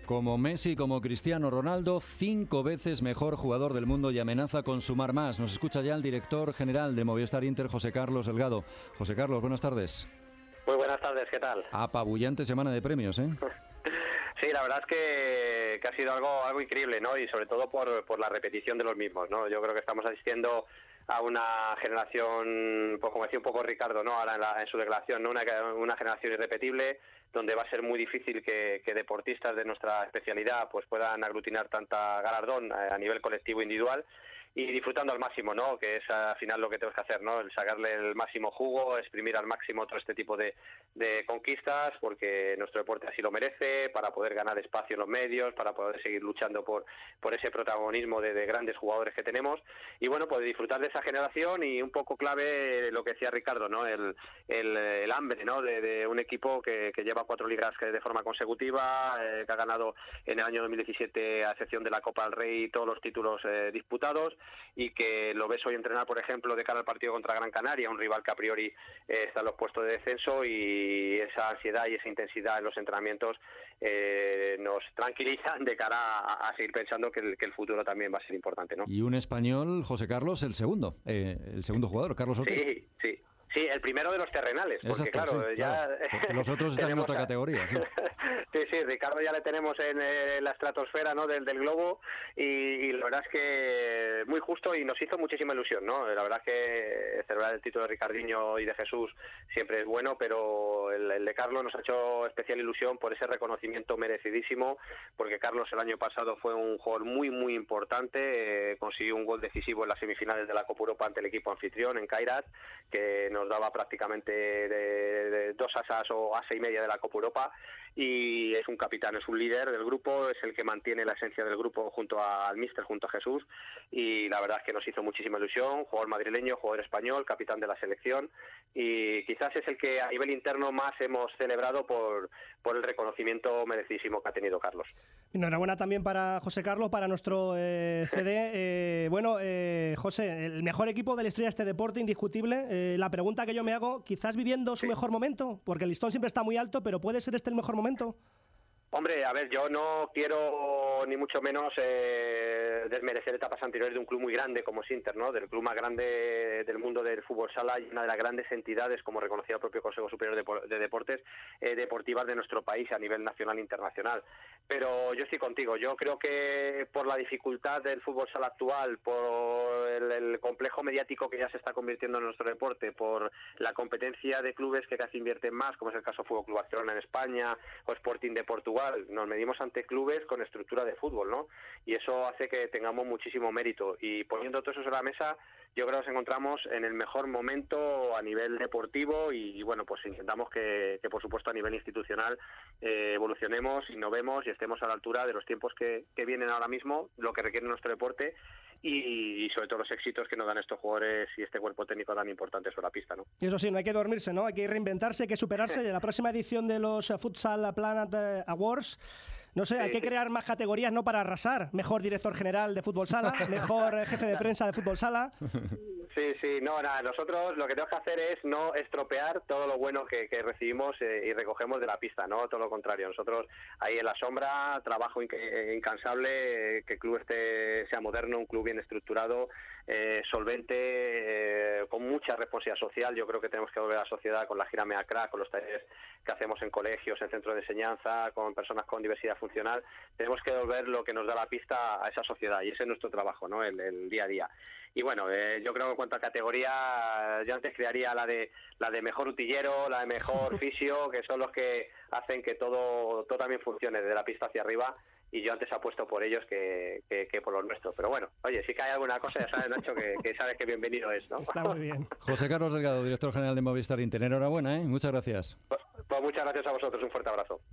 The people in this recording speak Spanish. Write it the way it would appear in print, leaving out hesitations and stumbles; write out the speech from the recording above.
Como Messi, como Cristiano Ronaldo, 5 veces mejor jugador del mundo y amenaza con sumar más. Nos escucha ya el director general de Movistar Inter, José Carlos Delgado. José Carlos, buenas tardes. Muy buenas tardes, ¿qué tal? Apabullante semana de premios, ¿eh? Sí, la verdad es que ha sido algo increíble, ¿no? Y sobre todo por la repetición de los mismos, ¿no? Yo creo que estamos asistiendo a una generación, pues como decía un poco Ricardo, ¿no? Ahora en su declaración, ¿no? Una generación irrepetible, donde va a ser muy difícil que deportistas de nuestra especialidad pues puedan aglutinar tanta galardón a nivel colectivo e individual, y disfrutando al máximo, ¿no? Que es al final lo que tenemos que hacer, ¿no? El sacarle el máximo jugo, exprimir al máximo todo este tipo de conquistas, porque nuestro deporte así lo merece, para poder ganar espacio en los medios, para poder seguir luchando por ese protagonismo de grandes jugadores que tenemos, y bueno, pues disfrutar de esa generación. Y un poco clave lo que decía Ricardo, ¿no? El hambre, ¿no? De un equipo que lleva 4 ligas de forma consecutiva, que ha ganado en el año 2017, a excepción de la Copa del Rey, todos los títulos disputados, y que lo ves hoy entrenar, por ejemplo, de cara al partido contra Gran Canaria, un rival que a priori está en los puestos de descenso, y esa ansiedad y esa intensidad en los entrenamientos nos tranquilizan de cara a seguir pensando que el futuro también va a ser importante, ¿no? Y un español, José Carlos, el segundo jugador, Carlos Soter. Sí, el primero de los terrenales, porque exacto, claro, sí, ya... Porque los otros están en otra categoría, sí. Sí, Ricardo ya le tenemos en la estratosfera, ¿no? del globo, y la verdad es que muy justo, y nos hizo muchísima ilusión, ¿no? La verdad es que celebrar el título de Ricardinho y de Jesús siempre es bueno, pero el de Carlos nos ha hecho especial ilusión por ese reconocimiento merecidísimo, porque Carlos el año pasado fue un jugador muy, muy importante, consiguió un gol decisivo en las semifinales de la Copa Europa ante el equipo anfitrión en Kairat, que nos daba prácticamente de 2 asas o asa y media de la Copa Europa, y es un capitán, es un líder del grupo, es el que mantiene la esencia del grupo junto al míster, junto a Jesús, y la verdad es que nos hizo muchísima ilusión. Jugador madrileño, jugador español, capitán de la selección, y quizás es el que a nivel interno más hemos celebrado por el reconocimiento merecidísimo que ha tenido Carlos. Enhorabuena también para José Carlos, para nuestro CD. José, el mejor equipo de la historia de este deporte, indiscutible. La pregunta que yo me hago, quizás viviendo su mejor momento, porque el listón siempre está muy alto, pero ¿puede ser este el mejor momento? Hombre, a ver, yo no quiero ni mucho menos desmerecer etapas anteriores de un club muy grande como es Inter, ¿no? Del club más grande del mundo del fútbol sala, y una de las grandes entidades, como reconocía el propio Consejo Superior de Deportes, deportivas de nuestro país a nivel nacional e internacional. Pero yo estoy contigo. Yo creo que por la dificultad del fútbol sala actual, por el complejo mediático que ya se está convirtiendo en nuestro deporte, por la competencia de clubes que casi invierten más, como es el caso Fútbol Club Barcelona en España o Sporting de Portugal, nos medimos ante clubes con estructura de fútbol, ¿no? Y eso hace que tengamos muchísimo mérito. Y poniendo todo eso sobre la mesa, yo creo que nos encontramos en el mejor momento a nivel deportivo, y bueno, pues intentamos que por supuesto a nivel institucional evolucionemos, innovemos y estemos a la altura de los tiempos que vienen ahora mismo, lo que requiere nuestro deporte, y sobre todo los éxitos que nos dan estos jugadores y este cuerpo técnico tan importante sobre la pista, ¿no? Y eso sí, no hay que dormirse, ¿no? Hay que reinventarse, hay que superarse. Y en la próxima edición de los Futsal Planet Awards, no sé, hay que crear más categorías, ¿no? Para arrasar. Mejor director general de fútbol sala, mejor jefe de prensa de fútbol sala. Sí, no, nada, nosotros lo que tenemos que hacer es no estropear todo lo bueno que recibimos y recogemos de la pista, ¿no? Todo lo contrario, nosotros ahí en la sombra, trabajo incansable, que el club sea moderno, un club bien estructurado, solvente, con mucha responsabilidad social. Yo creo que tenemos que volver a la sociedad con la gira Mea Crack, con los talleres que hacemos en colegios, en centros de enseñanza, con personas con diversidad funcional. Tenemos que devolver lo que nos da la pista a esa sociedad, y ese es nuestro trabajo, ¿no? El día a día. Y bueno, yo creo que en cuanto a categoría, yo antes crearía la de mejor utillero, la de mejor fisio, que son los que hacen que todo también funcione desde la pista hacia arriba, y yo antes apuesto por ellos que por los nuestros. Pero bueno, oye, si cae alguna cosa, ya sabes, Nacho, que sabes que bienvenido es, ¿no? Está muy bien. José Carlos Delgado, director general de Movistar Inter. Enhorabuena, ¿eh? Muchas gracias. Pues muchas gracias a vosotros, un fuerte abrazo.